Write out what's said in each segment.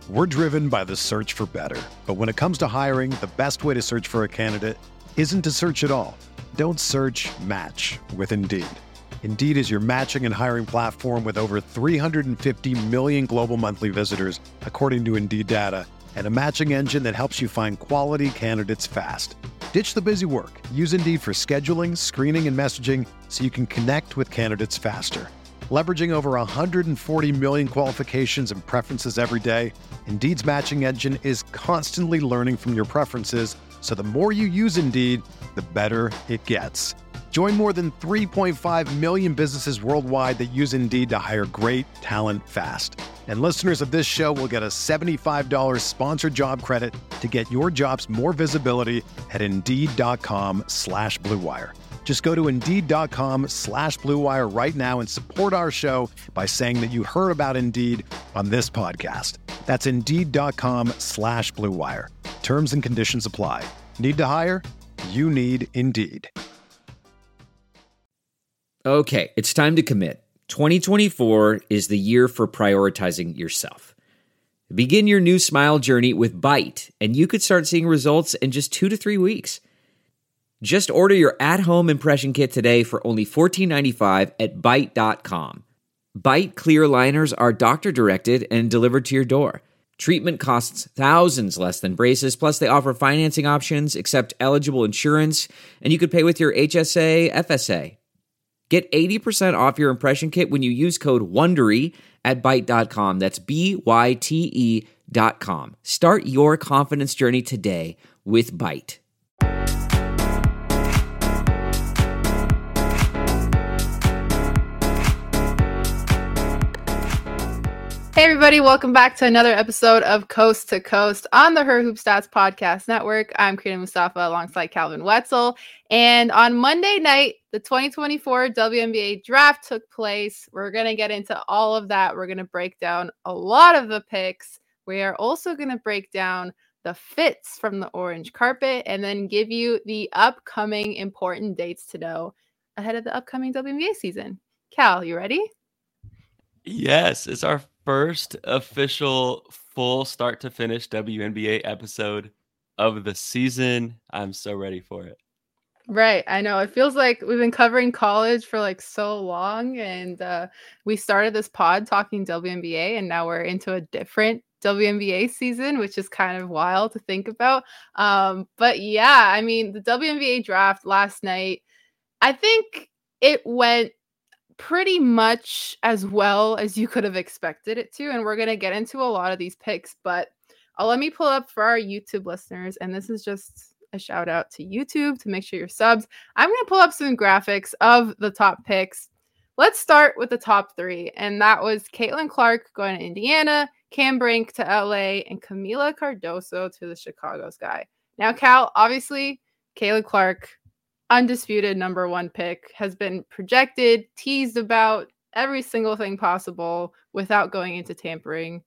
We're driven by the search for better. But when it comes to hiring, the best way to search for a candidate isn't to search at all. Don't search, match with Indeed. Indeed is your matching and hiring platform with over 350 million global monthly visitors, according to Indeed data, and a matching engine that helps you find quality candidates fast. Ditch the busy work. Use Indeed for scheduling, screening, and messaging so you can connect with candidates faster. Leveraging over 140 million qualifications and preferences every day, Indeed's matching engine is constantly learning from your preferences, so the more you use Indeed, the better it gets. Join more than 3.5 million businesses worldwide that use Indeed to hire great talent fast. And listeners of this show will get a $75 sponsored job credit to get your jobs more visibility at Indeed.com/Blue Wire. Just go to Indeed.com/Blue Wire right now and support our show by saying that you heard about Indeed on this podcast. That's Indeed.com/Blue Wire. Terms and conditions apply. Need to hire? You need Indeed. Okay, it's time to commit. 2024 is the year for prioritizing yourself. Begin your new smile journey with Byte, and you could start seeing results in just 2 to 3 weeks. Just order your at-home impression kit today for only $14.95 at Byte.com. Byte clear liners are doctor-directed and delivered to your door. Treatment costs thousands less than braces, plus they offer financing options, accept eligible insurance, and you could pay with your HSA, FSA. Get 80% off your impression kit when you use code WONDERY at Byte.com. That's BYTE.com. Start your confidence journey today with Byte. Hey everybody, welcome back to another episode of Coast to Coast on the Her Hoop Stats Podcast Network. I'm Karina Mustafa alongside Calvin Wetzel. And on Monday night, the 2024 WNBA draft took place. We're going to get into all of that. We're going to break down a lot of the picks. We are also going to break down the fits from the orange carpet and then give you the upcoming important dates to know ahead of the upcoming WNBA season. Cal, you ready? Yes, it's our first official full start to finish WNBA episode of the season. I'm so ready for it. Right. I know. It feels like we've been covering college for like so long, and we started this pod talking WNBA, and now we're into a different WNBA season, which is kind of wild to think about. But yeah, I mean, the WNBA draft last night, I think it went pretty much as well as you could have expected it to. And we're going to get into a lot of these picks, but let me pull up for our YouTube listeners. And this is just a shout out to YouTube to make sure you're subs. I'm going to pull up some graphics of the top picks. Let's start with the top 3. And that was Caitlin Clark going to Indiana, Cam Brink to LA, and Camila Cardoso to the Chicago Sky. Now, Cal, obviously, Caitlin Clark, undisputed number 1 pick, has been projected, teased about every single thing possible without going into tampering.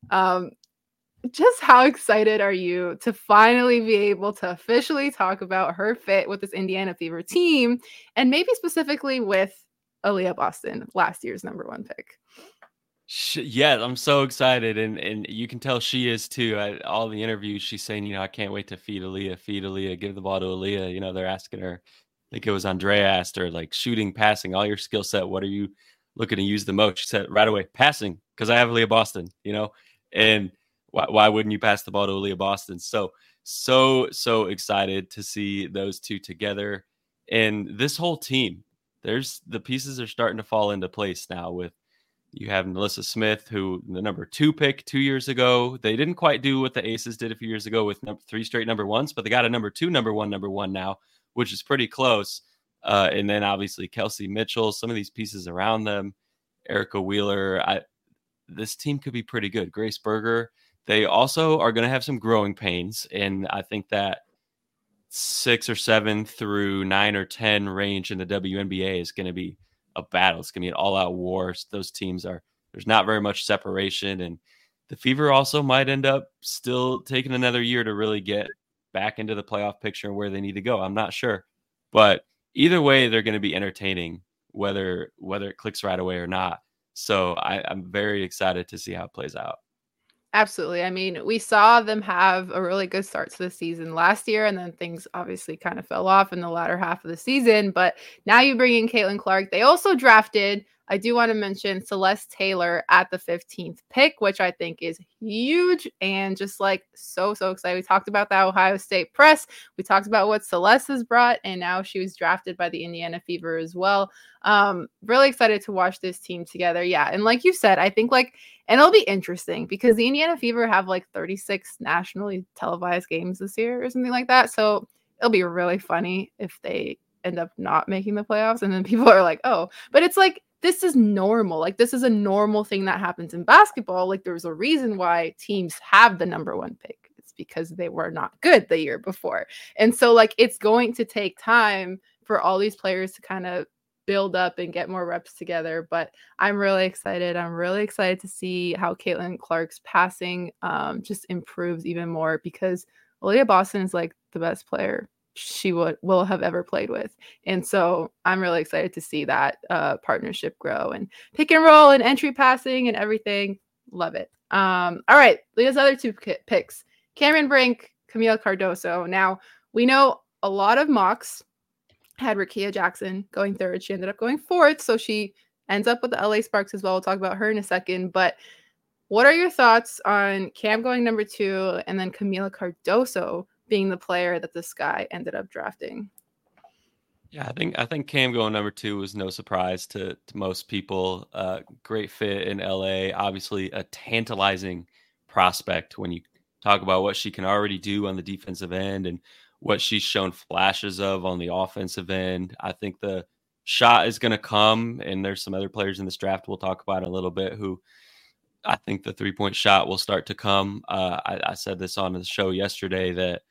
Just how excited are you to finally be able to officially talk about her fit with this Indiana Fever team, and maybe specifically with Aaliyah Boston, last year's number 1 pick? Yeah, I'm so excited, and you can tell she is too. All the interviews, she's saying, I can't wait to feed Aaliyah, give the ball to Aaliyah. They're asking her, I think it was Andrea asked her, like, shooting, passing, all your skill set, what are you looking to use the most? She said right away, passing, because I have Aaliyah Boston, and why wouldn't you pass the ball to Aaliyah Boston? So excited to see those two together, and this whole team. The pieces are starting to fall into place now with. You have NaLyssa Smith, who the number 2 pick 2 years ago. They didn't quite do what the Aces did a few years ago with 3 straight number 1s, but they got a number 2, number 1 now, which is pretty close. And then obviously Kelsey Mitchell, some of these pieces around them, Erica Wheeler. This team could be pretty good. Grace Berger. They also are going to have some growing pains, and I think that 6 or 7 through 9 or 10 range in the WNBA is going to be a battle. It's going to be an all-out war. Those teams there's not very much separation, and the Fever also might end up still taking another year to really get back into the playoff picture and where they need to go. I'm not sure, but either way, they're going to be entertaining, whether it clicks right away or not. So I'm very excited to see how it plays out. Absolutely. I mean, we saw them have a really good start to the season last year, and then things obviously kind of fell off in the latter half of the season. But now you bring in Caitlin Clark. They also drafted, I do want to mention, Celeste Taylor at the 15th pick, which I think is huge and just like so excited. We talked about the Ohio State press. We talked about what Celeste has brought, and now she was drafted by the Indiana Fever as well. Really excited to watch this team together. Yeah. And like you said, I think and it'll be interesting because the Indiana Fever have 36 nationally televised games this year or something like that. So it'll be really funny if they end up not making the playoffs. And then people are like, oh, but it's this is normal. This is a normal thing that happens in basketball. There's a reason why teams have the number one pick. It's because they were not good the year before. And so it's going to take time for all these players to kind of build up and get more reps together. But I'm really excited. I'm really excited to see how Caitlin Clark's passing just improves even more, because Aaliyah Boston is the best player she will have ever played with. And so I'm really excited to see that partnership grow, and pick and roll and entry passing and everything. Love it. All right. Leah's other two picks, Cameron Brink, Camille Cardoso. Now, we know a lot of mocks had Rickea Jackson going third. She ended up going fourth, so she ends up with the LA Sparks as well. We'll talk about her in a second. But what are your thoughts on Cam going number 2 and then Camila Cardoso being the player that the Sky ended up drafting? Yeah, I think Cam going number 2 was no surprise to most people. Great fit in LA. Obviously, a tantalizing prospect when you talk about what she can already do on the defensive end and what she's shown flashes of on the offensive end. I think the shot is going to come, and there's some other players in this draft we'll talk about in a little bit who I think the 3-point shot will start to come. I said this on the show yesterday that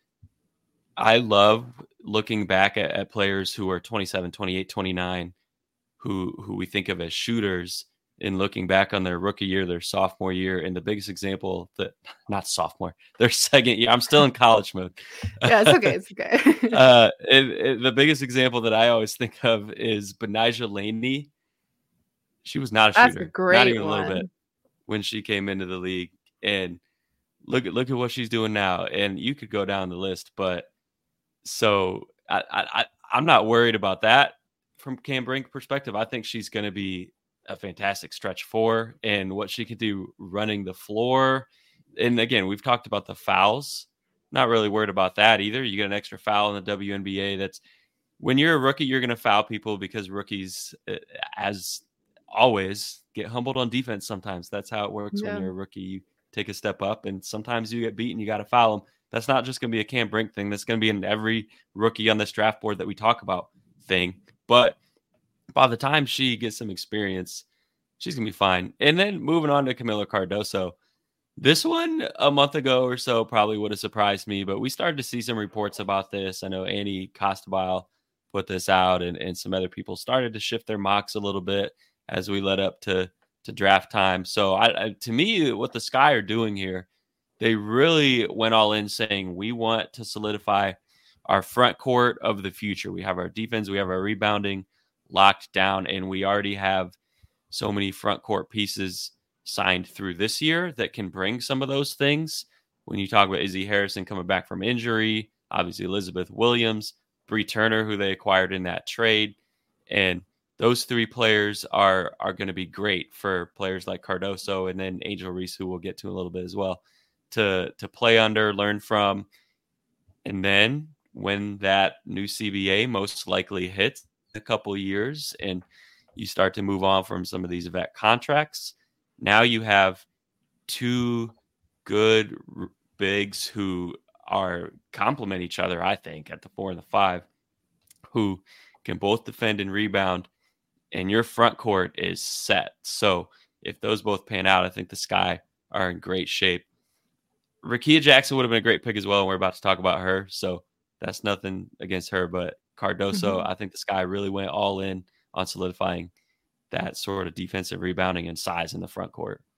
I love looking back at players who are 27, 28, 29, who we think of as shooters, and looking back on their rookie year, their sophomore year, and the biggest example not sophomore, their second year. I'm still in college mode. Yeah, it's okay. It's okay. The biggest example that I always think of is Benijah Laney. She was not a That's shooter, a great not even one. a little bit, when she came into the league. And look at what she's doing now. And you could go down the list, but so I'm not worried about that from Cam Brink perspective. I think she's going to be a fantastic stretch 4, and what she could do running the floor. And again, we've talked about the fouls. Not really worried about that either. You get an extra foul in the WNBA. That's when you're a rookie, you're going to foul people because rookies, as always, get humbled on defense sometimes. That's how it works when you're a rookie. You take a step up, and sometimes you get beaten. You got to foul them. That's not just going to be a Cam Brink thing. That's going to be in every rookie on this draft board that we talk about thing. But by the time she gets some experience, she's going to be fine. And then moving on to Camila Cardoso. This one a month ago or so probably would have surprised me, but we started to see some reports about this. I know Annie Costabile put this out, and some other people started to shift their mocks a little bit as we led up to draft time. So to me, what the Sky are doing here, they really went all in saying, we want to solidify our front court of the future. We have our defense, we have our rebounding locked down, and we already have so many front court pieces signed through this year that can bring some of those things. When you talk about Izzy Harrison coming back from injury, obviously Elizabeth Williams, Bree Turner, who they acquired in that trade, and those 3 players are going to be great for players like Cardoso and then Angel Reese, who we'll get to a little bit as well, to play under, learn from. And then when that new CBA most likely hits a couple of years and you start to move on from some of these vet contracts, now you have 2 good bigs who are complement each other, I think, at the 4 and the 5, who can both defend and rebound, and your front court is set. So if those both pan out, I think the Sky are in great shape. Rickea Jackson would have been a great pick as well, and we're about to talk about her, so that's nothing against her. But Cardoso, I think the Sky really went all in on solidifying that sort of defensive rebounding and size in the front court.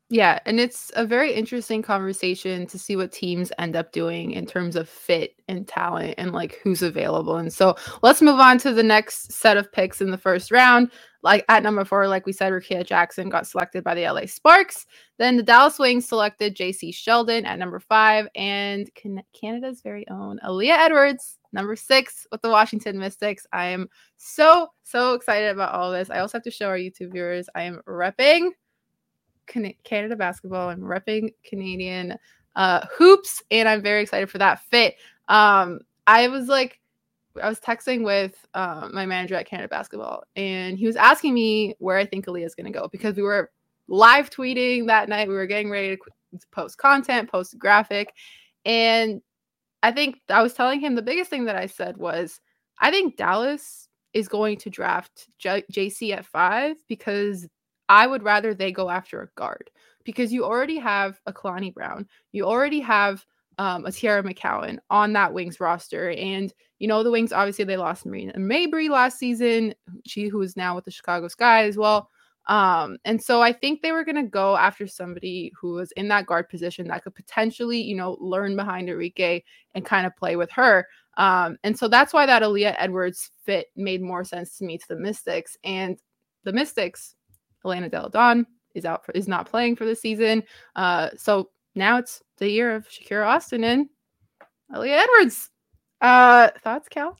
Yeah, and it's a very interesting conversation to see what teams end up doing in terms of fit and talent and like who's available. And so let's move on to the next set of picks in the first round. Like at number 4, like we said, Rickea Jackson got selected by the LA Sparks. Then the Dallas Wings selected JC Sheldon at number 5, and Canada's very own Aaliyah Edwards, number 6 with the Washington Mystics. I am so excited about all this. I also have to show our YouTube viewers I am repping Canada basketball. I'm repping Canadian hoops, and I'm very excited for that fit. I was texting with my manager at Canada basketball, and he was asking me where I think Aaliyah is going to go, because we were live tweeting that night. We were getting ready to post content, post a graphic, and I think I was telling him the biggest thing that I said was, I think Dallas is going to draft JC at 5, because I would rather they go after a guard, because you already have a Kalani Brown. You already have a Tiara McCowan on that Wings roster. And, you know, the Wings, obviously they lost Marina Mabry last season, who is now with the Chicago Sky as well. And so I think they were going to go after somebody who was in that guard position that could potentially, you know, learn behind Enrique and kind of play with her. And so that's why that Aaliyah Edwards fit made more sense to me to the Mystics. And the Mystics, Elena Delle Donne is not playing for the season. So now it's the year of Shakira Austin and Aaliyah Edwards. Thoughts, Cal?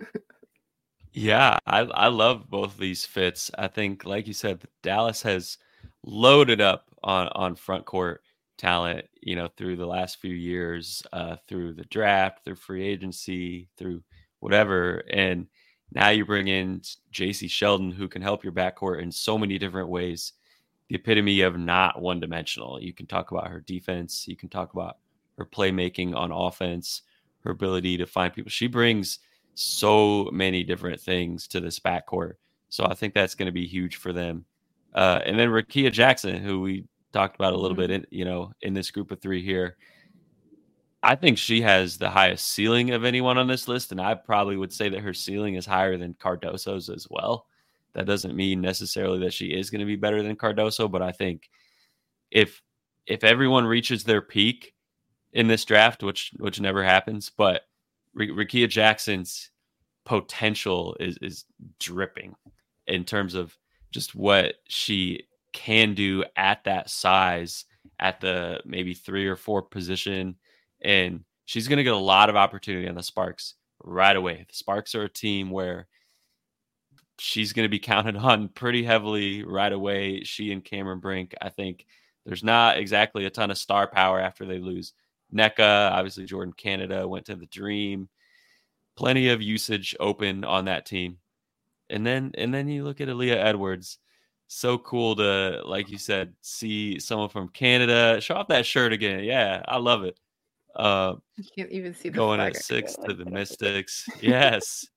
Yeah, I love both of these fits. I think, like you said, Dallas has loaded up on front court talent, you know, through the last few years, through the draft, through free agency, through whatever. And now you bring in JC Sheldon, who can help your backcourt in so many different ways. The epitome of not one-dimensional. You can talk about her defense. You can talk about her playmaking on offense, her ability to find people. She brings so many different things to this backcourt. So I think that's going to be huge for them. And then Rickea Jackson, who we talked about a little bit, in this group of 3 here. I think she has the highest ceiling of anyone on this list, and I probably would say that her ceiling is higher than Cardoso's as well. That doesn't mean necessarily that she is going to be better than Cardoso, but I think if everyone reaches their peak in this draft, which never happens, but Rickea Jackson's potential is dripping in terms of just what she can do at that size, at the maybe 3 or 4 position. And she's going to get a lot of opportunity on the Sparks right away. The Sparks are a team where she's going to be counted on pretty heavily right away. She and Cameron Brink, I think there's not exactly a ton of star power after they lose NECA. Obviously, Jordan Canada went to the Dream. Plenty of usage open on that team. And then you look at Aaliyah Edwards. So cool to, like you said, see someone from Canada. Show off that shirt again. Yeah, I love it. You can't even see the going at 6 to the Mystics. Yes.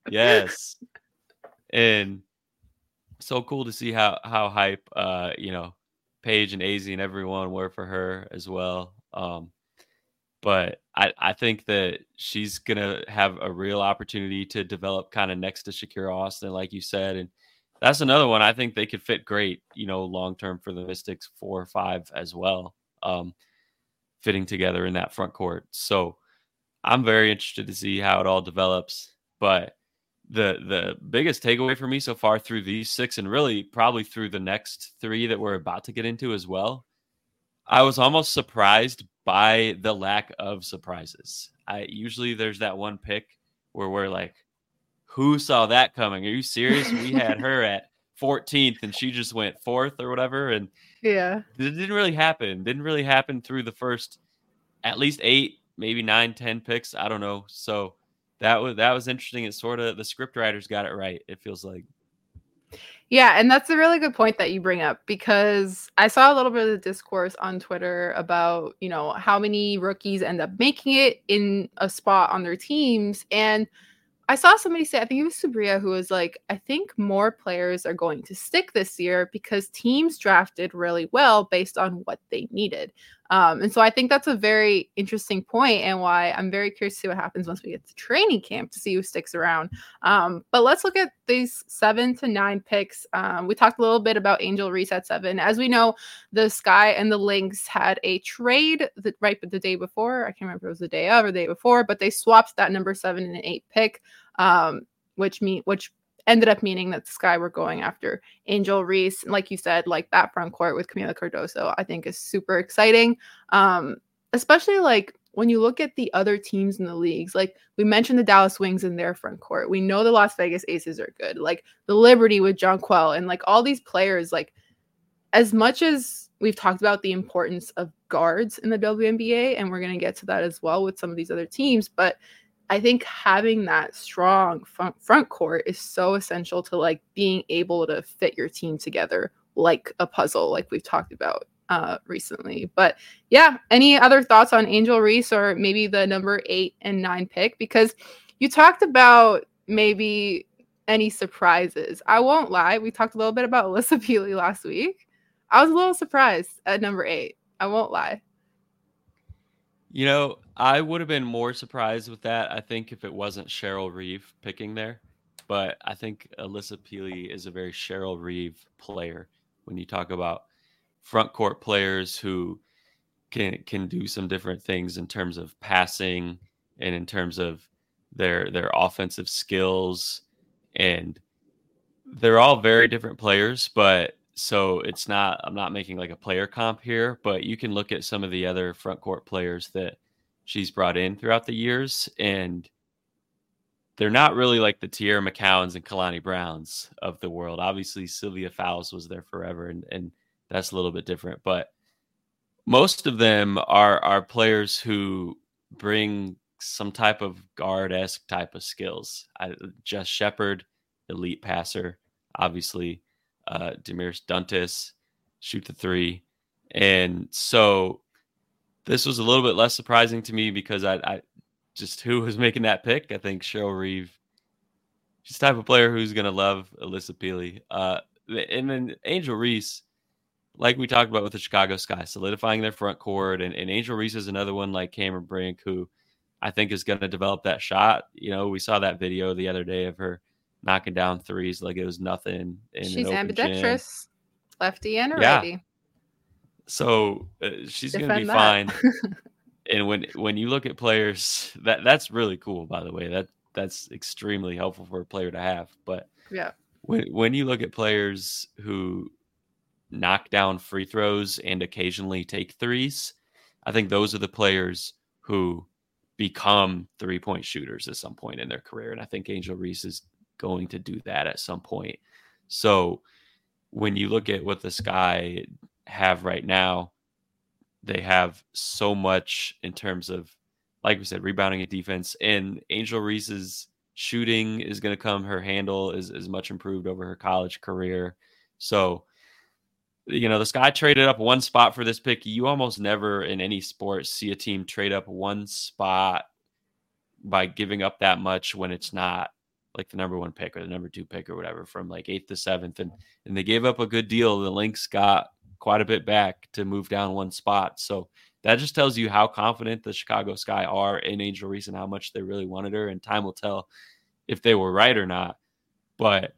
And so cool to see how hype Paige and AZ and everyone were for her as well. But I think that she's gonna have a real opportunity to develop kind of next to Shakira Austin, like you said. And that's another one I think they could fit great, long term for the Mystics 4 or 5 as well. Fitting together in that front court. So I'm very interested to see how it all develops. But the biggest takeaway for me so far through these 6, and really probably through the next 3 that we're about to get into as well, I was almost surprised by the lack of surprises. Usually there's that one pick where we're like, who saw that coming? Are you serious? We had her at 14th and she just went 4th or whatever. And yeah, it didn't really happen through the first at least 8, maybe 9, 10 picks. I don't know. So that was interesting. It's sort of the script writers got it right, it feels like. Yeah, and that's a really good point that you bring up, because I saw a little bit of the discourse on Twitter about, how many rookies end up making it in a spot on their teams. And I saw somebody say, I think it was Sabria, who was like, I think more players are going to stick this year because teams drafted really well based on what they needed. And so I think that's a very interesting point, and why I'm very curious to see what happens once we get to training camp to see who sticks around. But let's look at these 7 to 9 picks. We talked a little bit about Angel Reese at 7. As we know, the Sky and the Lynx had a trade right the day before. I can't remember if it was the day of or the day before, but they swapped that number 7 and 8 pick, which ended up meaning that the Sky were going after Angel Reese. And like you said, like that front court with Camila Cardoso, I think is super exciting. Especially like when you look at the other teams in the leagues, like we mentioned the Dallas Wings in their front court. We know the Las Vegas Aces are good. Like the Liberty with Jonquel and like all these players, like as much as we've talked about the importance of guards in the WNBA, and we're going to get to that as well with some of these other teams, but I think having that strong front court is so essential to like being able to fit your team together like a puzzle, like we've talked about recently. But yeah, any other thoughts on Angel Reese or maybe the number 8 and 9 pick? Because you talked about maybe any surprises. I won't lie. We talked a little bit about Alyssa Peely last week. I was a little surprised at number 8. I won't lie. You know, I would have been more surprised with that, I think, if it wasn't Cheryl Reeve picking there. But I think Alyssa Peely is a very Cheryl Reeve player when you talk about front court players who can do some different things in terms of passing and in terms of their offensive skills. And they're all very different players, but so I'm not making like a player comp here, but you can look at some of the other front court players that she's brought in throughout the years, and they're not really like the Tierra McCowans and Kalani Browns of the world. Obviously, Sylvia Fowles was there forever, and that's a little bit different, but most of them are players who bring some type of guard-esque type of skills. Jess Shepard, elite passer, obviously. Demiris Duntis, shoot the 3. And so this was a little bit less surprising to me because I just who was making that pick. I think Cheryl Reeve, she's the type of player who's going to love Alyssa Peely. And then Angel Reese, like we talked about with the Chicago Sky, solidifying their front court. And Angel Reese is another one like Cameron Brink, who I think is going to develop that shot. You know, we saw that video the other day of her knocking down threes like it was nothing. She's ambidextrous, lefty and righty. So she's going to be fine. And when you look at players, that's really cool, by the way. That's extremely helpful for a player to have. But yeah, when you look at players who knock down free throws and occasionally take threes, I think those are the players who become 3-point shooters at some point in their career. And I think Angel Reese is going to do that at some point. So when you look at what the Sky have right now, they have so much in terms of, like we said, rebounding and defense. And Angel Reese's shooting is going to come. Her handle is much improved over her college career. So, you know, the Sky traded up one spot for this pick. You almost never in any sport see a team trade up one spot by giving up that much when it's not like the number 1 pick or the number 2 pick or whatever, from like 8th to 7th. And they gave up a good deal. The Lynx got quite a bit back to move down one spot. So that just tells you how confident the Chicago Sky are in Angel Reese and how much they really wanted her. And time will tell if they were right or not. But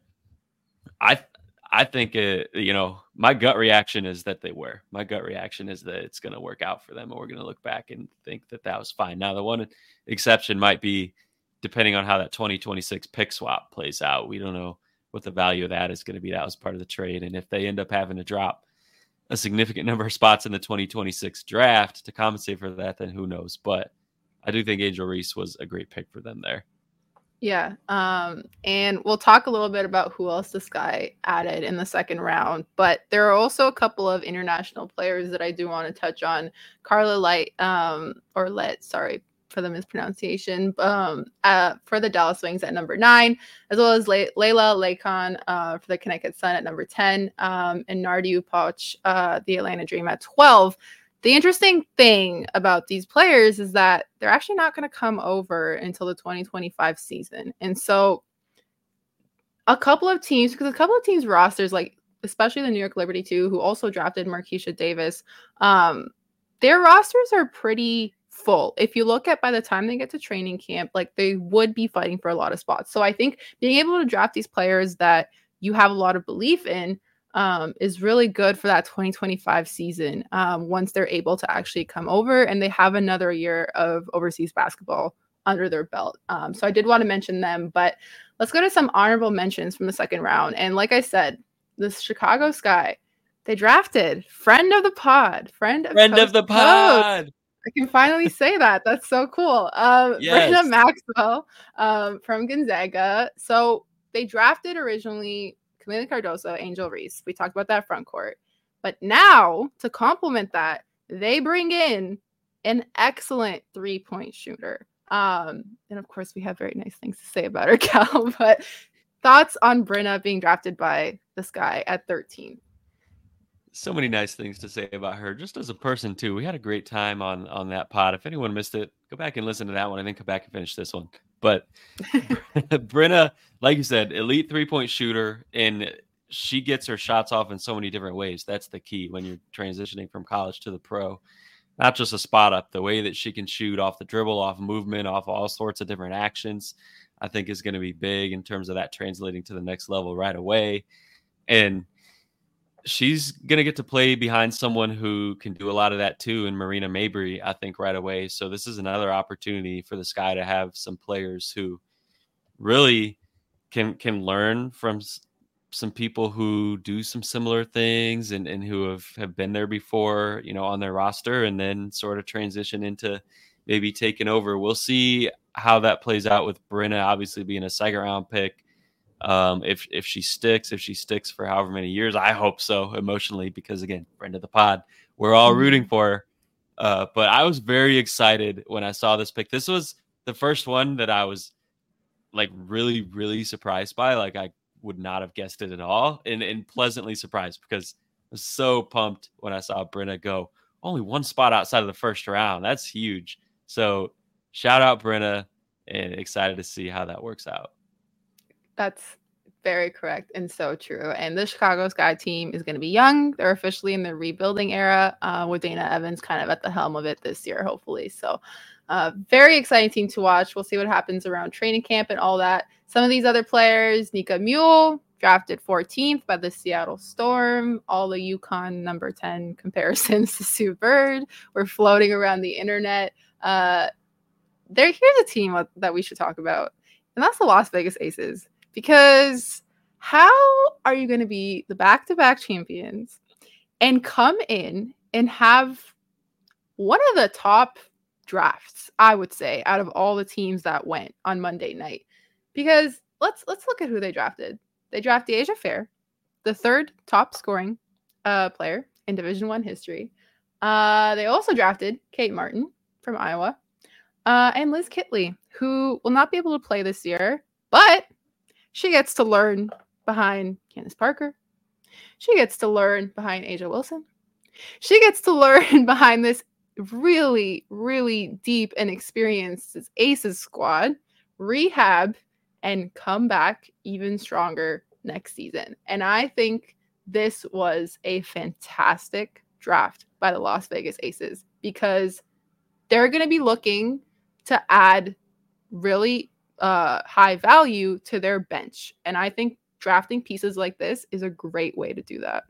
I think, you know, my gut reaction is that they were. My gut reaction is that it's going to work out for them, and we're going to look back and think that was fine. Now, the one exception might be, depending on how that 2026 pick swap plays out. We don't know what the value of that is going to be. That was part of the trade. And if they end up having to drop a significant number of spots in the 2026 draft to compensate for that, then who knows? But I do think Angel Reese was a great pick for them there. Yeah. And we'll talk a little bit about who else the Sky added in the second round, but there are also a couple of international players that I do want to touch on. Carla Light, or Let, sorry for the mispronunciation, for the Dallas Wings at number 9, as well as Layla Lakon for the Connecticut Sun at number 10, and Nardi Upoch, the Atlanta Dream at 12. The interesting thing about these players is that they're actually not going to come over until the 2025 season. And so a couple of teams rosters, like especially the New York Liberty too, who also drafted Marquisha Davis, their rosters are pretty full. If you look at by the time they get to training camp, like they would be fighting for a lot of spots. So I think being able to draft these players that you have a lot of belief in is really good for that 2025 season once they're able to actually come over and they have another year of overseas basketball under their belt. So I did want to mention them, but let's go to some honorable mentions from the second round. And like I said, the Chicago Sky, they drafted friend of the pod. I can finally say that. That's so cool. Yes. Brenda Maxwell from Gonzaga. So they drafted originally Camila Cardoso, Angel Reese. We talked about that front court. But now, to complement that, they bring in an excellent three-point shooter. And of course, we have very nice things to say about her, Cal. But thoughts on Brenna being drafted by the Sky at 13? So many nice things to say about her, just as a person too. We had a great time on that pod. If anyone missed it, go back and listen to that one and then come back and finish this one. But Brenna, like you said, elite three-point shooter, and she gets her shots off in so many different ways. That's the key when you're transitioning from college to the pro. Not just a spot up, the way that she can shoot off the dribble, off movement, off all sorts of different actions, I think is going to be big in terms of that translating to the next level right away. And she's going to get to play behind someone who can do a lot of that too, in Marina Mabrey, I think, right away. So this is another opportunity for the Sky to have some players who really can learn from some people who do some similar things and who have been there before, you know, on their roster, and then sort of transition into maybe taking over. We'll see how that plays out with Brenna, obviously being a second round pick. If she sticks for however many years, I hope so emotionally, because again, friend of the pod, we're all rooting for her. But I was very excited when I saw this pick. This was the first one that I was like really, really surprised by. Like I would not have guessed it at all, and pleasantly surprised, because I was so pumped when I saw Brenna go only one spot outside of the first round. That's huge. So shout out Brenna, and excited to see how that works out. That's very correct and so true. And the Chicago Sky team is going to be young. They're officially in the rebuilding era with Dana Evans kind of at the helm of it this year, hopefully. So very exciting team to watch. We'll see what happens around training camp and all that. Some of these other players, Nika Mule, drafted 14th by the Seattle Storm. All the UConn number 10 comparisons to Sue Bird were floating around the internet. Here's a team that we should talk about, and that's the Las Vegas Aces. Because how are you going to be the back-to-back champions and come in and have one of the top drafts, I would say, out of all the teams that went on Monday night? Because let's look at who they drafted. They drafted Asia Fair, the third top scoring player in Division I history. They also drafted Kate Martin from Iowa and Liz Kitley, who will not be able to play this year, but she gets to learn behind Candace Parker. She gets to learn behind Asia Wilson. She gets to learn behind this really, really deep and experienced Aces squad, rehab, and come back even stronger next season. And I think this was a fantastic draft by the Las Vegas Aces, because they're going to be looking to add really high value to their bench. And I think drafting pieces like this is a great way to do that.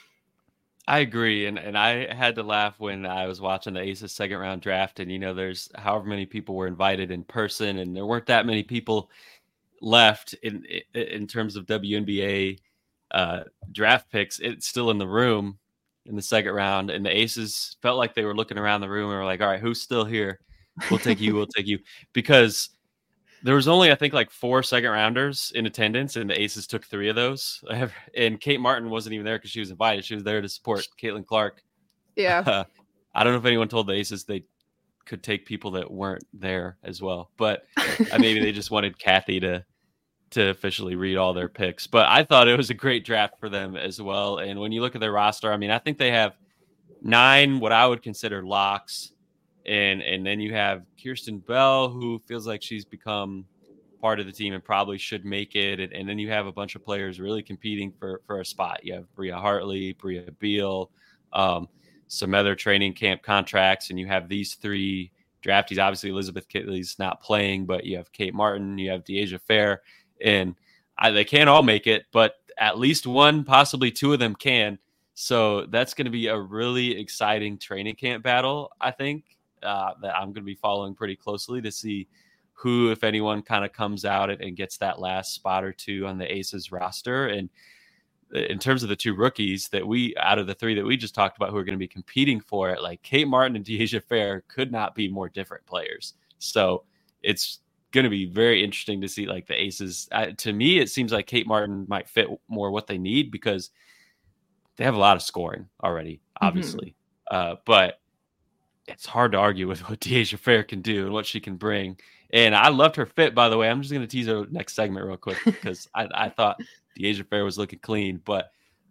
I agree. And I had to laugh when I was watching the Aces second round draft, and, you know, there's however many people were invited in person, and there weren't that many people left in terms of WNBA draft picks. It's still in the room in the second round, and the Aces felt like they were looking around the room and were like, all right, who's still here? We'll take you. We'll take you. Because there was only, I think, like 4 second rounders in attendance, and the Aces took 3 of those. And Kate Martin wasn't even there because she was invited. She was there to support Caitlin Clark. Yeah. I don't know if anyone told the Aces they could take people that weren't there as well, but maybe they just wanted Kathy to officially read all their picks. But I thought it was a great draft for them as well. And when you look at their roster, I mean, I think they have 9 what I would consider locks. And then you have Kirsten Bell, who feels like she's become part of the team and probably should make it. And then you have a bunch of players really competing for a spot. You have Bria Hartley, Bria Beal. some other training camp contracts, and you have these 3 draftees. Obviously, Elizabeth Kitley's not playing, but you have Kate Martin, you have Deasia Fair, and they can't all make it, but at least one, possibly 2 of them can. So that's going to be a really exciting training camp battle, I think, that I'm going to be following pretty closely to see who, if anyone, kind of comes out and gets that last spot or 2 on the Aces roster. And in terms of the 2 rookies that out of the 3 that we just talked about, who are going to be competing for it, like Kate Martin and Deasia Fair could not be more different players. So it's going to be very interesting to see like the Aces. To me, it seems like Kate Martin might fit more what they need because they have a lot of scoring already, obviously. But it's hard to argue with what Deasia Fair can do and what she can bring. And I loved her fit, by the way. I'm just going to tease her next segment real quick because I thought Deasia Fair was looking clean. But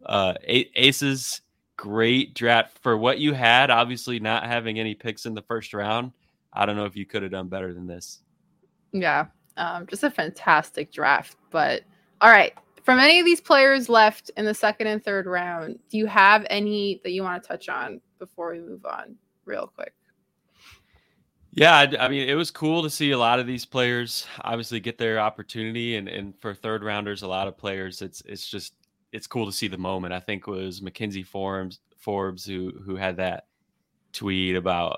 Aces, great draft for what you had. Obviously, not having any picks in the first round. I don't know if you could have done better than this. Yeah, just a fantastic draft. But all right, from any of these players left in the second and third round, do you have any that you want to touch on before we move on real quick? Yeah, I mean, it was cool to see a lot of these players obviously get their opportunity. And for third rounders, a lot of players, it's cool to see the moment. I think it was Mackenzie Forbes who had that tweet about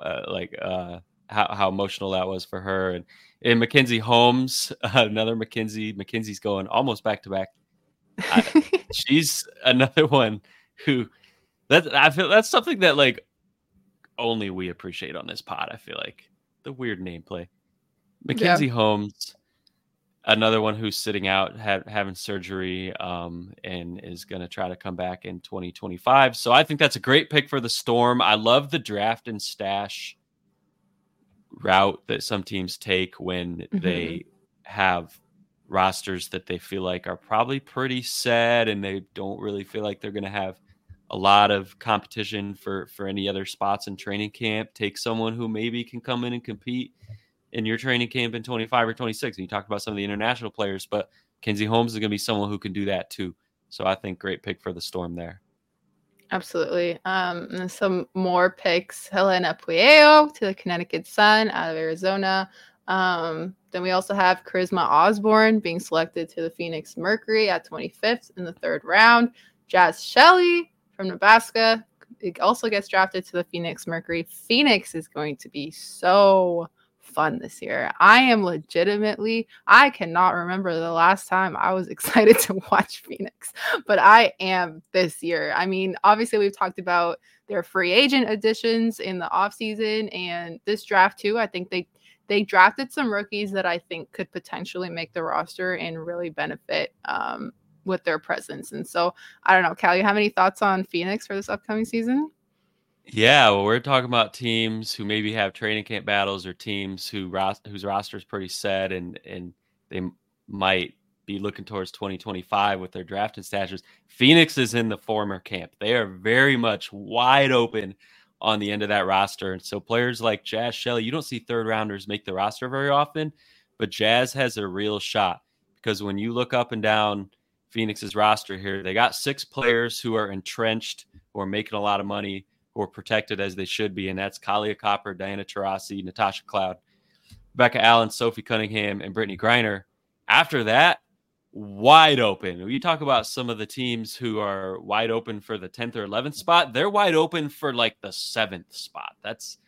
how emotional that was for her. And Mackenzie Holmes, another Mackenzie's going almost back to back. She's another one who I feel that's something that like only we appreciate on this pod. I feel like the weird name play. Mackenzie Holmes, another one who's sitting out, having surgery, and is going to try to come back in 2025. So I think that's a great pick for the Storm. I love the draft and stash route that some teams take when they have rosters that they feel like are probably pretty set and they don't really feel like they're going to have a lot of competition for any other spots in training camp. Take someone who maybe can come in and compete in your training camp in 25 or 26. And you talked about some of the international players, but Kenzie Holmes is going to be someone who can do that too. So I think great pick for the Storm there. Absolutely. And some more picks. Helena Puello to the Connecticut Sun out of Arizona. Then we also have Charisma Osborne being selected to the Phoenix Mercury at 25th in the third round. Jazz Shelley from Nebraska also gets drafted to the Phoenix Mercury. Phoenix is going to be so fun this year. I cannot remember the last time I was excited to watch Phoenix, but I am this year. I mean, obviously we've talked about their free agent additions in the offseason and this draft too. I think they drafted some rookies that I think could potentially make the roster and really benefit with their presence. And so I don't know, Cal, you have any thoughts on Phoenix for this upcoming season? Yeah, well, we're talking about teams who maybe have training camp battles or teams whose roster is pretty set and they might be looking towards 2025 with their draft and stashes. Phoenix is in the former camp. They are very much wide open on the end of that roster. And so players like Jazz Shelley, you don't see third rounders make the roster very often, but Jazz has a real shot because when you look up and down Phoenix's roster here, they got 6 players who are entrenched, who are making a lot of money, who are protected as they should be, and that's Kalia Copper, Diana Taurasi, Natasha Cloud, Rebecca Allen, Sophie Cunningham, and Brittany Griner. After that, wide open. When you talk about some of the teams who are wide open for the 10th or 11th spot, they're wide open for like the 7th spot.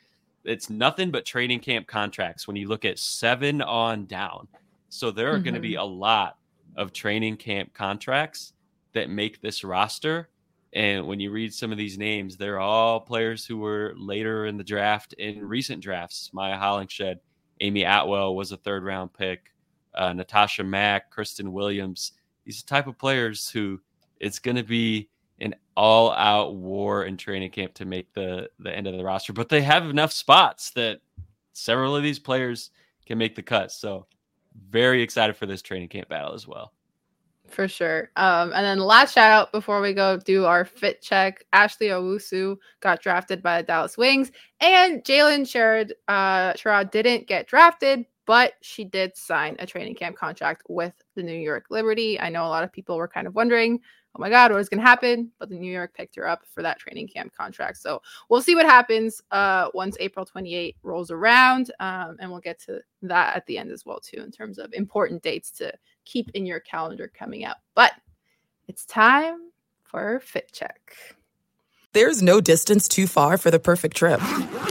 It's nothing but training camp contracts when you look at 7 on down. So there are going to be a lot of training camp contracts that make this roster. And when you read some of these names, they're all players who were later in the draft in recent drafts. Maya Hollingshed, Amy Atwell was a 3rd round pick. Natasha Mack, Kristen Williams. These are the type of players who it's going to be an all-out war in training camp to make the end of the roster. But they have enough spots that several of these players can make the cut. So very excited for this training camp battle as well. For sure. And then last shout out before we go do our fit check. Ashley Owusu got drafted by the Dallas Wings, and Jalen Sherrod didn't get drafted, but she did sign a training camp contract with the New York Liberty. I know a lot of people were kind of wondering, oh my God, what is going to happen? But the New York picked her up for that training camp contract. So we'll see what happens once April 28 rolls around. And we'll get to that at the end as well, too, in terms of important dates to keep in your calendar coming up. But it's time for Fit Check. There's no distance too far for the perfect trip.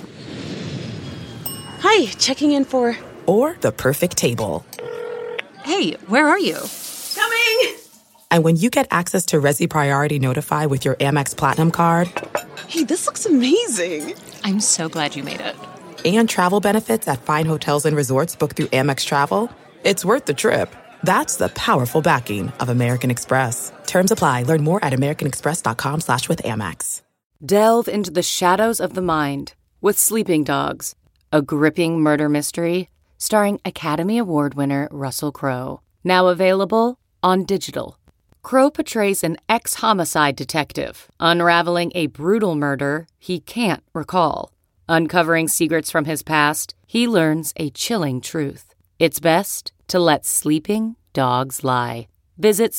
Hi, checking in for... Or the perfect table. Hey, where are you? Coming! And when you get access to Resi Priority Notify with your Amex Platinum card... Hey, this looks amazing. I'm so glad you made it. And travel benefits at fine hotels and resorts booked through Amex Travel, it's worth the trip. That's the powerful backing of American Express. Terms apply. Learn more at americanexpress.com/withAmex. Delve into the shadows of the mind with Sleeping Dogs, a gripping murder mystery starring Academy Award winner Russell Crowe. Now available on digital. Crowe portrays an ex-homicide detective unraveling a brutal murder he can't recall. Uncovering secrets from his past, he learns a chilling truth. It's best to let sleeping dogs lie. Visit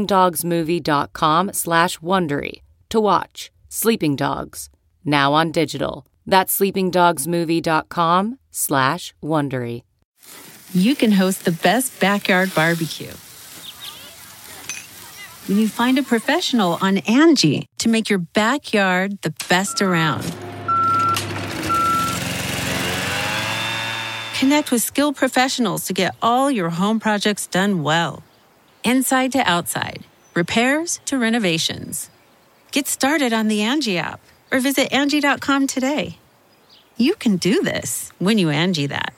sleepingdogsmovie.com/Wondery to watch Sleeping Dogs, now on digital. That's sleepingdogsmovie.com/Wondery. You can host the best backyard barbecue when you find a professional on Angie to make your backyard the best around. Connect with skilled professionals to get all your home projects done well. Inside to outside, repairs to renovations. Get started on the Angie app or visit Angie.com today. You can do this when you Angie that.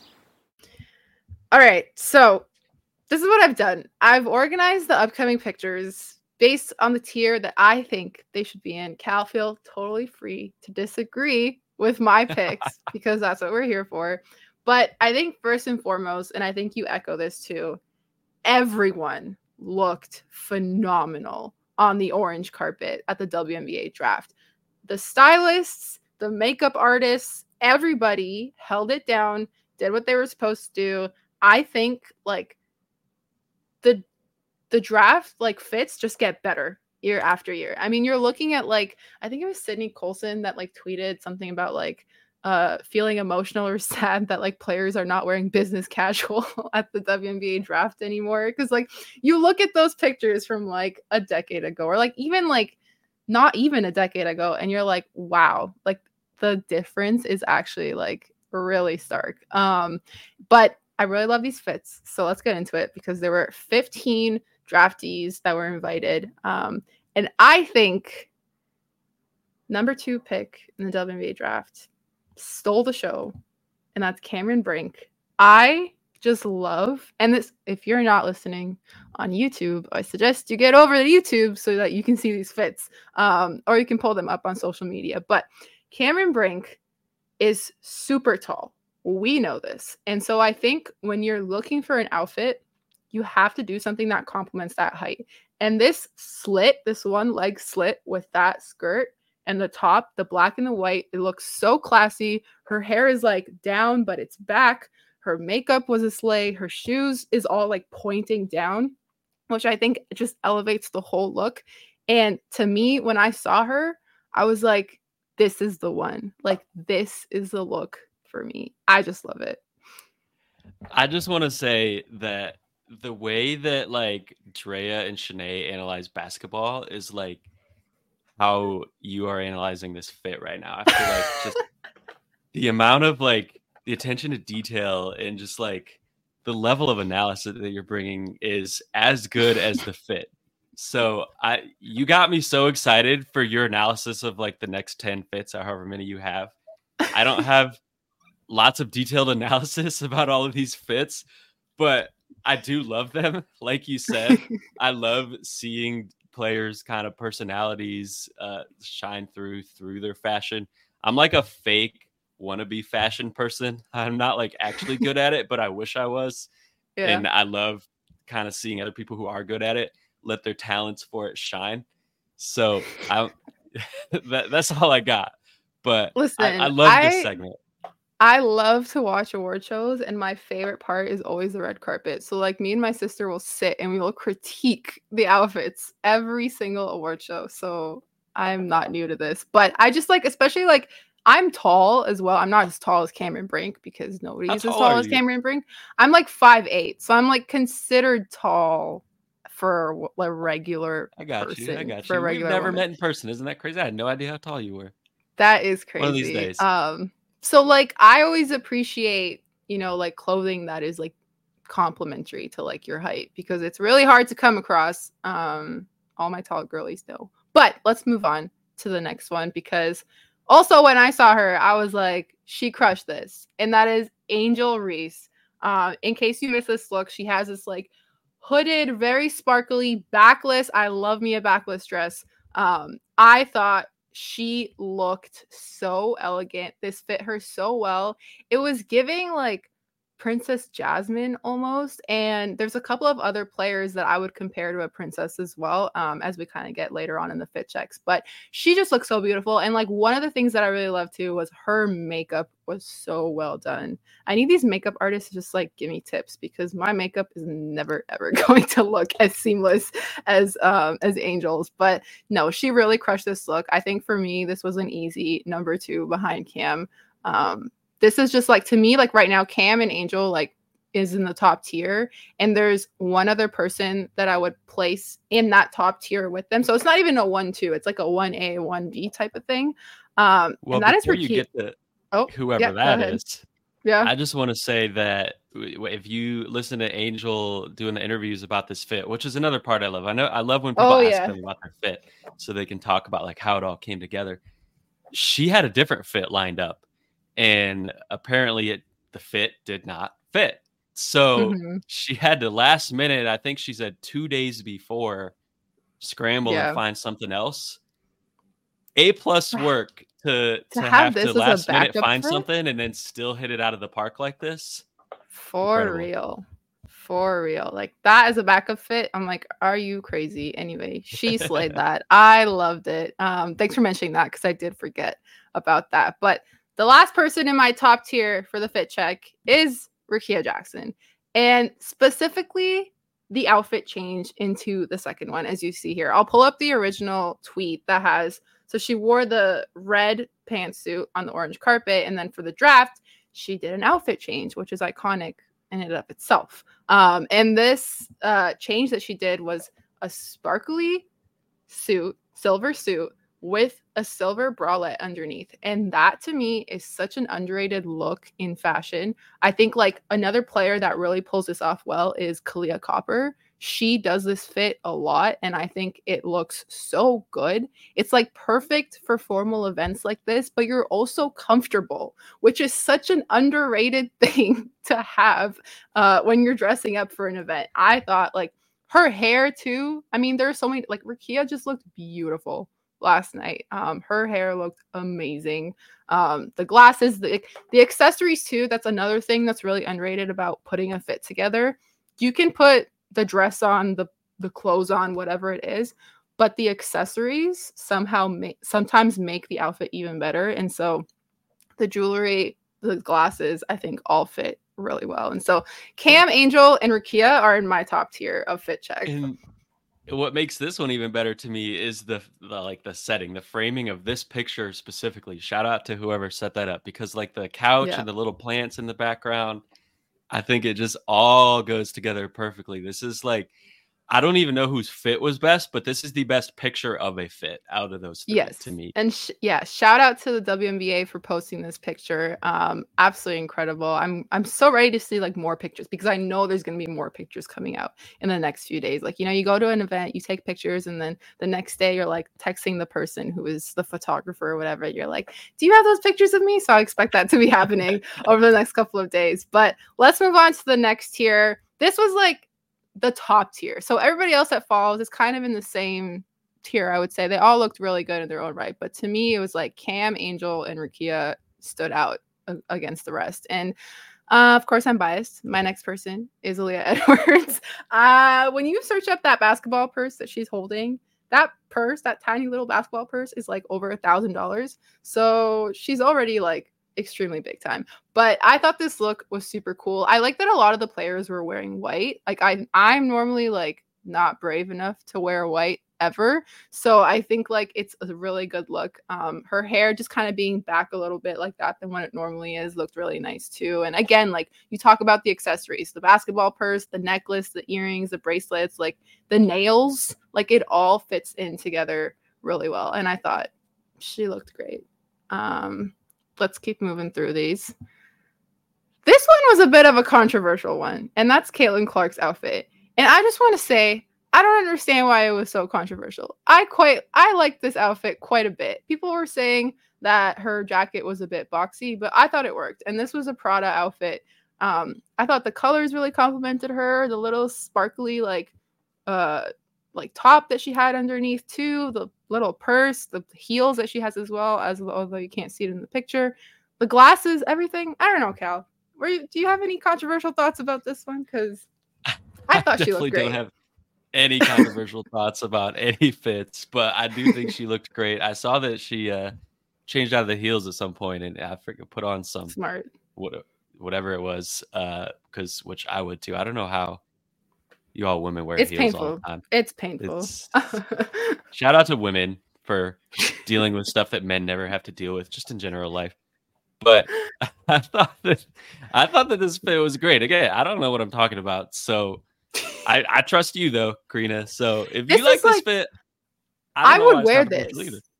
All right, so this is what I've done. I've organized the upcoming pictures based on the tier that I think they should be in. Cal, feel totally free to disagree with my picks because that's what we're here for. But I think first and foremost, and I think you echo this too, everyone looked phenomenal on the orange carpet at the WNBA draft. The stylists, the makeup artists, everybody held it down, did what they were supposed to do. I think like the draft like fits just get better year after year. I mean, you're looking at like, I think it was Sydney Colson that like tweeted something about like feeling emotional or sad that like players are not wearing business casual at the WNBA draft anymore. Cause like you look at those pictures from like a decade ago or like even like not even a decade ago and you're like, wow, like the difference is actually like really stark. But I really love these fits. So let's get into it because there were 15 draftees that were invited. And I think number 2 pick in the WNBA draft stole the show, and that's Cameron Brink. I just love, and this, if you're not listening on YouTube, I suggest you get over to YouTube so that you can see these fits, or you can pull them up on social media. But Cameron Brink is super tall. We know this. And so I think when you're looking for an outfit, you have to do something that complements that height. And this slit, this one leg slit with that skirt and the top, the black and the white, it looks so classy. Her hair is like down, but it's back. Her makeup was a slay. Her shoes is all like pointing down, which I think just elevates the whole look. And to me, when I saw her, I was like, this is the one. Like, this is the look for me. I just love it. I just want to say that the way that like Drea and Shanae analyze basketball is like how you are analyzing this fit right now. I feel like just the amount of like the attention to detail and just like the level of analysis that you're bringing is as good as the fit. So you got me so excited for your analysis of like the next 10 fits or however many you have. I don't have lots of detailed analysis about all of these fits, but I do love them. Like you said, I love seeing players' kind of personalities shine through their fashion. I'm like a fake wannabe fashion person. I'm not like actually good at it, but I wish I was. Yeah. And I love kind of seeing other people who are good at it let their talents for it shine. So that's all I got. But listen, I love this segment. I love to watch award shows, and my favorite part is always the red carpet. So like me and my sister will sit and we will critique the outfits every single award show. So I'm not new to this, but I just like, especially like I'm tall as well. I'm not as tall as Cameron Brink because nobody's as tall as Cameron Brink. I'm like 5'8", so I'm like considered tall for a regular person. I got you. We've never met in person. Isn't that crazy? I had no idea how tall you were. That is crazy. One of these days. So like I always appreciate, like clothing that is like complementary to like your height, because it's really hard to come across. All my tall girlies know. But let's move on to the next one, because also when I saw her, I was like, she crushed this. And that is Angel Reese. In case you missed this look, she has this like hooded, very sparkly, backless. I love me a backless dress. I thought she looked so elegant. This fit her so well. It was giving like Princess Jasmine almost. And there's a couple of other players that I would compare to a princess as well, as we kind of get later on in the fit checks. But she just looks so beautiful. And like one of the things that I really loved too was her makeup was so well done. I need these makeup artists to just like give me tips, because my makeup is never ever going to look as seamless as Angel's. But no, she really crushed this look. I think for me, this was an easy number 2 behind Cam. This is just like, to me, like right now, Cam and Angel like is in the top tier, and there's one other person that I would place in that top tier with them. So it's not even a 1-2; it's like a 1A, 1B type of thing. Well, and that is before you get to whoever that is, I just want to say that if you listen to Angel doing the interviews about this fit, which is another part I love. I love when people ask them about their fit, so they can talk about like how it all came together. She had a different fit lined up. And apparently the fit did not fit. So she had to last minute, I think she said 2 days before, scramble and find something else. A+ work to have to last minute find something and then still hit it out of the park like this. For real. Like that as a backup fit, I'm like, are you crazy? Anyway, she slayed that. I loved it. Thanks for mentioning that, because I did forget about that. But the last person in my top tier for the fit check is Rickea Jackson. And specifically, the outfit change into the second one, as you see here. I'll pull up the original tweet that has, so she wore the red pantsuit on the orange carpet. And then for the draft, she did an outfit change, which is iconic in and of itself. And this change that she did was a sparkly suit, silver suit, with a silver bralette underneath. And that to me is such an underrated look in fashion. I think like another player that really pulls this off well is Kahleah Copper. She does this fit a lot, and I think it looks so good. It's like perfect for formal events like this, but you're also comfortable, which is such an underrated thing to have when you're dressing up for an event. I thought like her hair too. I mean, there are so many, like Rickea just looked beautiful last night. Her hair looked amazing. The glasses, the accessories too. That's another thing that's really underrated about putting a fit together. You can put the dress on, the clothes on, whatever it is, but the accessories somehow sometimes make the outfit even better. And so the jewelry, the glasses, I think all fit really well. And so Cam, Angel, and Rickea are in my top tier of fit check. And what makes this one even better to me is the setting, the framing of this picture specifically. Shout out to whoever set that up, because like the couch and the little plants in the background, I think it just all goes together perfectly. This is like, I don't even know whose fit was best, but this is the best picture of a fit out of those three to me. And shout out to the WNBA for posting this picture. Absolutely incredible. I'm so ready to see like more pictures, because I know there's going to be more pictures coming out in the next few days. Like, you go to an event, you take pictures, and then the next day you're like texting the person who is the photographer or whatever. You're like, do you have those pictures of me? So I expect that to be happening over the next couple of days. But let's move on to the next tier. This was like the top tier. So everybody else that follows is kind of in the same tier, I would say. They all looked really good in their own right. But to me, it was like Cam, Angel, and Rickea stood out against the rest. And of course, I'm biased. My next person is Aaliyah Edwards. When you search up that basketball purse that she's holding, that purse, that tiny little basketball purse, is like over $1,000. So she's already like extremely big time. But I thought this look was super cool. I like that a lot of the players were wearing white. Like I'm normally like not brave enough to wear white ever. So I think like it's a really good look. Her hair just kind of being back a little bit like that than what it normally is looked really nice too. And again, like you talk about the accessories, the basketball purse, the necklace, the earrings, the bracelets, like the nails, like it all fits in together really well. And I thought she looked great. Let's keep moving through these. This one was a bit of a controversial one, and that's Caitlin Clark's outfit. And I just want to say, I don't understand why it was so controversial. I liked this outfit quite a bit. People were saying that her jacket was a bit boxy, but I thought it worked. And this was a Prada outfit. I thought the colors really complimented her. The little sparkly like top that she had underneath too, the little purse, the heels that she has as well, although you can't see it in the picture, the glasses, everything. I don't know, Cal. Do you have any controversial thoughts about this one? Because I thought she looked great. Don't have any controversial thoughts about any fits, but I do think she looked great. I saw that she changed out of the heels at some point, and I put on some smart whatever it was, which I would too. I don't know how you all women wear heels painful. All the time. It's painful. Shout out to women for dealing with stuff that men never have to deal with, just in general life. But I thought that this fit was great. Again, I don't know what I'm talking about, so I trust you though, Karina. So if you like this fit, I would wear this.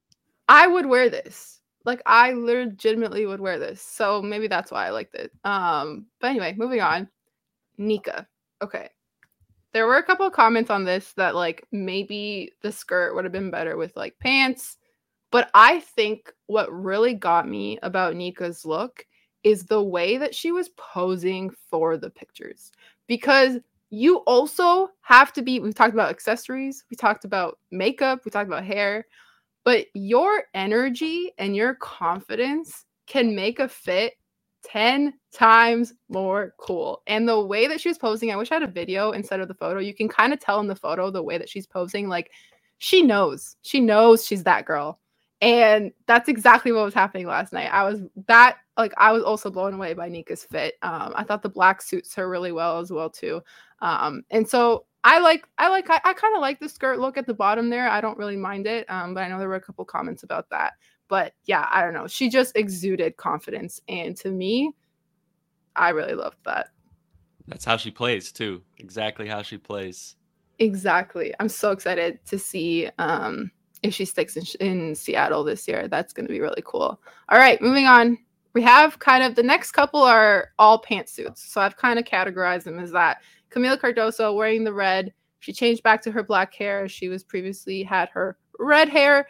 I would wear this. Like I legitimately would wear this. So maybe that's why I liked it. But anyway, moving on. Nika. Okay. There were a couple of comments on this that like maybe the skirt would have been better with like pants. But I think what really got me about Nika's look is the way that she was posing for the pictures. Because you also have to be, we've talked about accessories, we talked about makeup, we talked about hair, but your energy and your confidence can make a fit 10 times more cool. And the way that she was posing, I wish I had a video instead of the photo. You can kind of tell in the photo the way that she's posing, like she knows she's that girl. And that's exactly what was happening last night. I was also blown away by Nika's fit. I thought the black suits her really well as well too. And so I kind of like the skirt look at the bottom there. I don't really mind it. But I know there were a couple comments about that. But yeah, I don't know. She just exuded confidence. And to me, I really loved that. That's how she plays too. Exactly how she plays. Exactly. I'm so excited to see if she sticks in Seattle this year. That's going to be really cool. All right, moving on. We have kind of the next couple are all pantsuits. So I've kind of categorized them as that. Camila Cardoso wearing the red. She changed back to her black hair. She was previously had her red hair.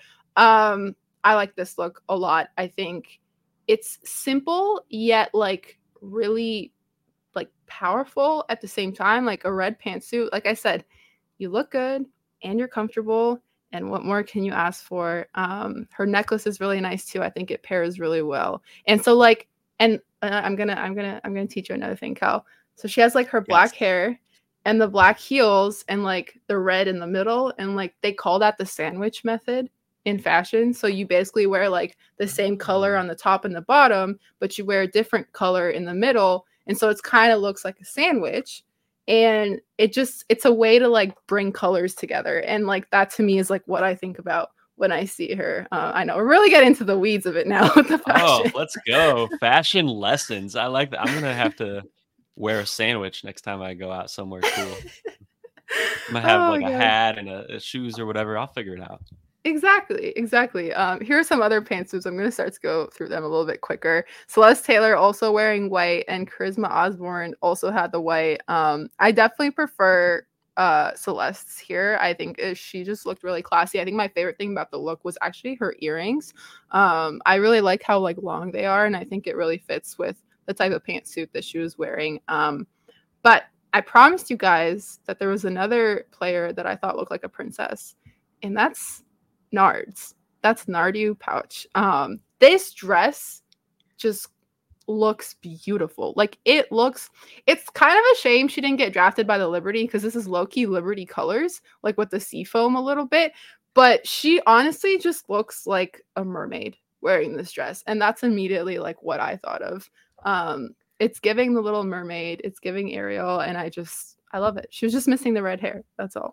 I like this look a lot. I think it's simple yet like really like powerful at the same time. Like a red pantsuit. Like I said, you look good and you're comfortable. And what more can you ask for? Her necklace is really nice too. I think it pairs really well. And so like, and I'm gonna teach you another thing, Cal. So she has like her black hair and the black heels and like the red in the middle. And like they call that the sandwich method in fashion. So you basically wear like the same color on the top and the bottom, but you wear a different color in the middle. And so it's kind of looks like a sandwich. And it's a way to like bring colors together. And like that to me is like what I think about when I see her. I know we're really getting into the weeds of it now with the fashion. Oh, let's go. Fashion lessons. I like that. I'm going to have to wear a sandwich next time I go out somewhere cool. I'm going to have a hat and a shoes or whatever. I'll figure it out. Exactly. Here are some other pantsuits. I'm going to start to go through them a little bit quicker. Celeste Taylor also wearing white, and Charisma Osborne also had the white. I definitely prefer Celeste's here. I think she just looked really classy. I think my favorite thing about the look was actually her earrings. I really like how like long they are, and I think it really fits with the type of pantsuit that she was wearing. But I promised you guys that there was another player that I thought looked like a princess, and that's Nards. That's Nardu Pouch. This dress just looks beautiful. Like it's kind of a shame she didn't get drafted by the Liberty, because this is low-key Liberty colors, like with the sea foam a little bit. But she honestly just looks like a mermaid. wearing this dress. And that's immediately like what I thought of. It's giving The Little Mermaid, it's giving Ariel, and I love it. She was just missing the red hair. That's all.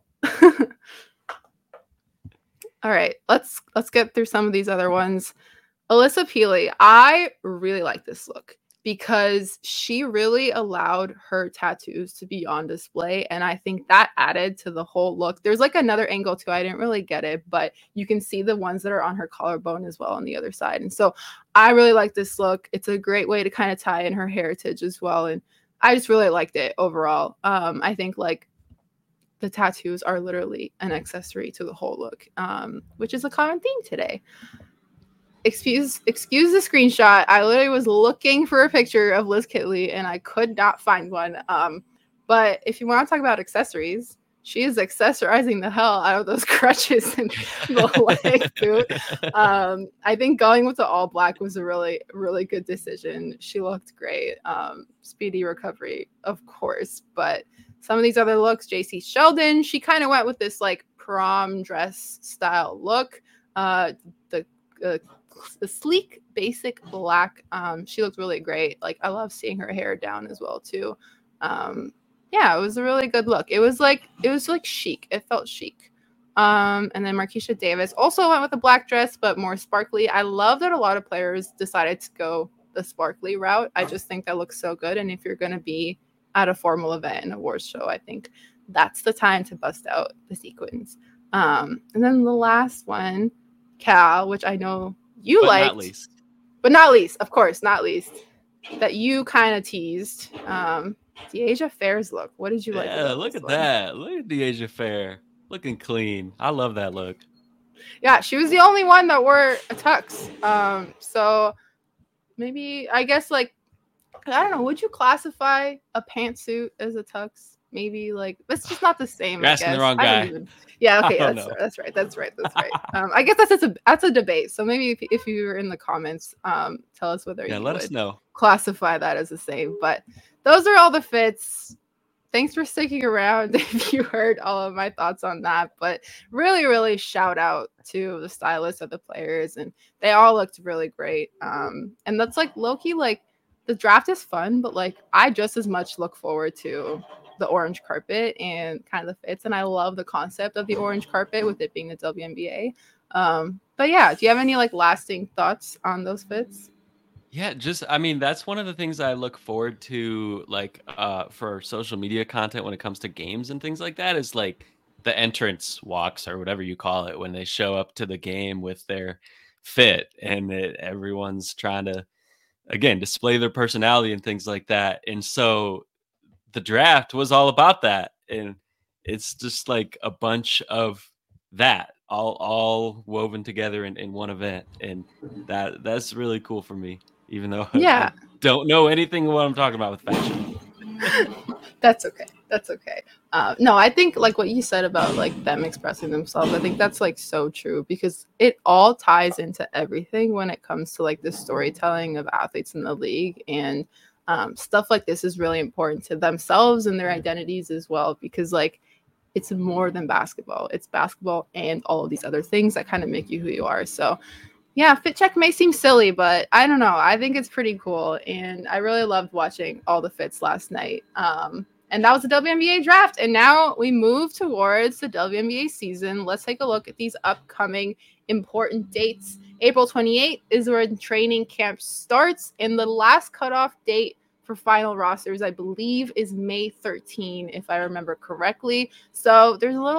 All right, let's get through some of these other ones. Alyssa Peely, I really like this look because she really allowed her tattoos to be on display, and I think that added to the whole look. There's like another angle too. I didn't really get it, but you can see the ones that are on her collarbone as well on the other side. And so I really like this look. It's a great way to kind of tie in her heritage as well, and I just really liked it overall. I think like the tattoos are literally an accessory to the whole look, which is a common theme today. Excuse the screenshot. I literally was looking for a picture of Liz Kitley and I could not find one. But if you want to talk about accessories, she is accessorizing the hell out of those crutches and the leg boot. I think going with the all black was a really, really good decision. She looked great. Speedy recovery, of course. But some of these other looks, JC Sheldon, she kind of went with this like prom dress style look. The sleek basic black, she looked really great. Like I love seeing her hair down as well too. Yeah, it was a really good look. It was like chic. It felt chic. And then Marquisha Davis also went with a black dress but more sparkly. I love that a lot of players decided to go the sparkly route. I just think that looks so good, and if you're going to be at a formal event, an awards show, I think that's the time to bust out the sequins. And then the last one, Cal, which I know you liked, but not least, of course, not least, that you kind of teased. Deasia Fair's look. What did you like? Yeah, look at that. Look at Deasia Fair. Looking clean. I love that look. Yeah, she was the only one that wore a tux. So maybe, I guess, like, I don't know, would you classify a pantsuit as a tux? Maybe, like, it's just not the same. You're asking the wrong guy. Yeah, okay, that's right. I guess that's a debate. So maybe if you were in the comments, tell us whether you let would us know. Classify that as the same. But those are all the fits. Thanks for sticking around if you heard all of my thoughts on that. But really, really shout out to the stylists of the players, and they all looked really great. And that's like low-key, like, the draft is fun, but like I just as much look forward to the orange carpet and kind of the fits, and I love the concept of the orange carpet with it being the WNBA. But yeah, do you have any like lasting thoughts on those fits? Yeah, I mean, that's one of the things I look forward to, like, for social media content when it comes to games and things like that, is like the entrance walks or whatever you call it when they show up to the game with their fit, and everyone's trying to, again, display their personality and things like that. And so the draft was all about that, and it's just like a bunch of that all woven together in one event, and that's really cool for me, even though I don't know anything what I'm talking about with fashion. That's okay. No, I think like what you said about like them expressing themselves, I think that's like so true, because it all ties into everything when it comes to like the storytelling of athletes in the league. And stuff like this is really important to themselves and their identities as well, because like it's more than basketball. It's basketball and all of these other things that kind of make you who you are. So yeah, fit check may seem silly, but I don't know. I think it's pretty cool, and I really loved watching all the fits last night. And that was the WNBA draft, and now we move towards the WNBA season. Let's take a look at these upcoming important dates. April 28th is when training camp starts, and the last cutoff date for final rosters, I believe, is May 13, if I remember correctly. So there's a lot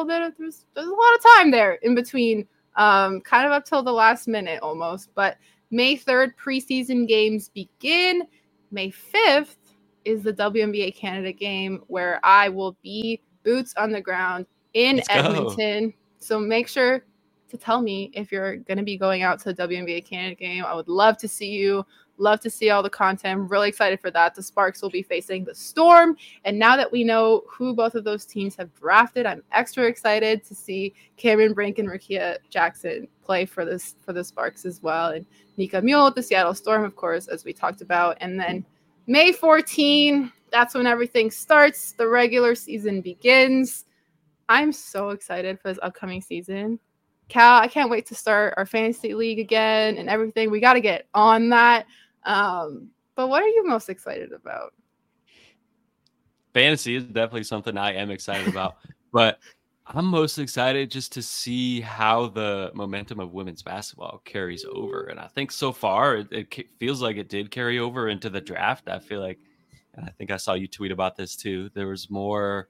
of time there in between, kind of up till the last minute almost. But May 3rd, preseason games begin. May 5th is the WNBA Canada game, where I will be boots on the ground in Edmonton. So make sure to tell me if you're going to be going out to the WNBA Canada game. I would love to see you. Love to see all the content. I'm really excited for that. The Sparks will be facing the Storm. And now that we know who both of those teams have drafted, I'm extra excited to see Cameron Brink and Rickea Jackson play for the Sparks as well. And Nika Mule with the Seattle Storm, of course, as we talked about. And then May 14, that's when everything starts. The regular season begins. I'm so excited for this upcoming season. Cal, I can't wait to start our fantasy league again and everything. We got to get on that. But what are you most excited about? Fantasy is definitely something I am excited about, but I'm most excited just to see how the momentum of women's basketball carries over. And I think so far it feels like it did carry over into the draft. I feel like, and I think I saw you tweet about this too, there was more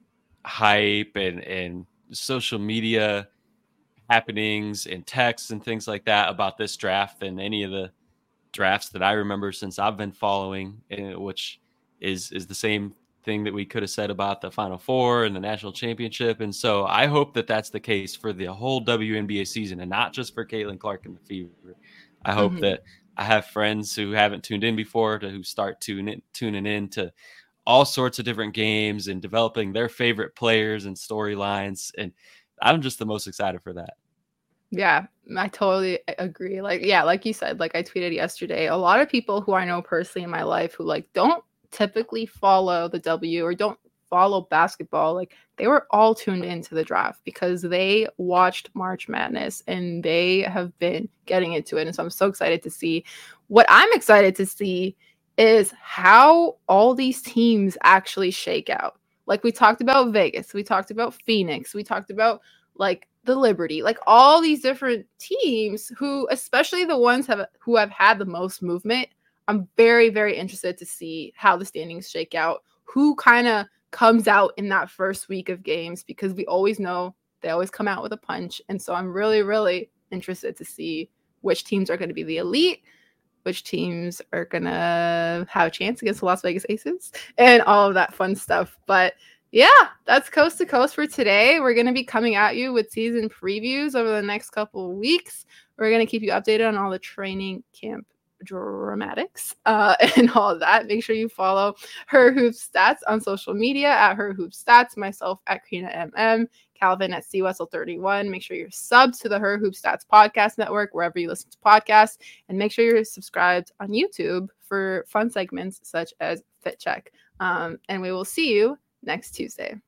hype and social media happenings and texts and things like that about this draft than any of the drafts that I remember since I've been following, which is the same thing that we could have said about the Final Four and the national championship. And so I hope that that's the case for the whole WNBA season and not just for Caitlin Clark and the Fever. I hope that I have friends who haven't tuned in before who start tuning in to all sorts of different games and developing their favorite players and storylines. And I'm just the most excited for that. Yeah, I totally agree. Like you said, like I tweeted yesterday, a lot of people who I know personally in my life who like don't typically follow the W or don't follow basketball, like they were all tuned into the draft because they watched March Madness and they have been getting into it. And so I'm so excited to see. What I'm excited to see is how all these teams actually shake out. Like we talked about Vegas, we talked about Phoenix, we talked about like the Liberty, like all these different teams who, especially the ones who have had the most movement. I'm very, very interested to see how the standings shake out, who kind of comes out in that first week of games, because we always know they always come out with a punch. And so I'm really, really interested to see which teams are going to be the elite, which teams are going to have a chance against the Las Vegas Aces and all of that fun stuff. But yeah, that's Coast to Coast for today. We're going to be coming at you with season previews over the next couple of weeks. We're going to keep you updated on all the training camp dramatics and all of that. Make sure you follow Her Hoop Stats on social media at Her Hoop Stats, myself at Karina MM, Calvin at CWessel31. Make sure you're subbed to the Her Hoop Stats podcast network wherever you listen to podcasts, and make sure you're subscribed on YouTube for fun segments such as Fit Check. And we will see you next Tuesday.